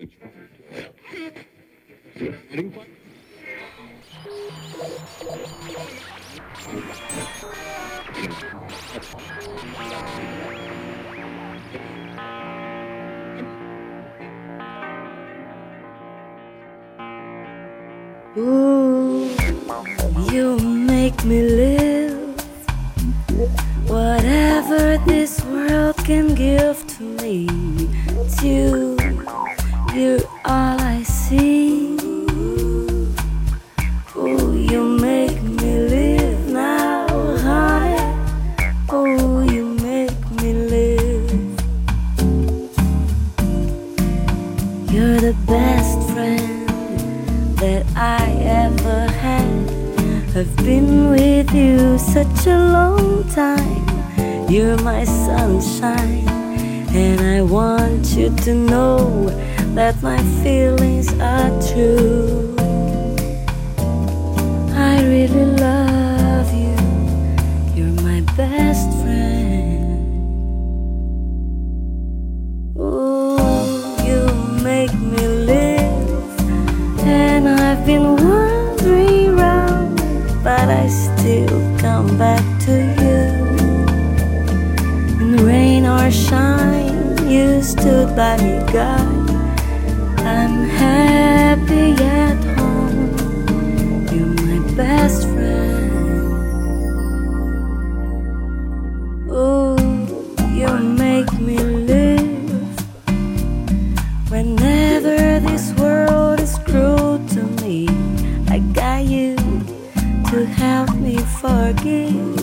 Ooh, you make me live whatever this world can give to me. It's you, you're all I see. Oh, you make me live now, honey. Oh, you make me live. You're the best friend that I ever had. I've been with you such a long time. You're my sunshine, and I want you to know that my feelings are true. I really love you. You're my best friend. Oh, you make me live, and I've been wandering round, but I still come back to you. In rain or shine, you stood by me, God. I'm happy at home. You're my best friend. Oh, you make me live whenever this world is cruel to me. I got you to help me forgive.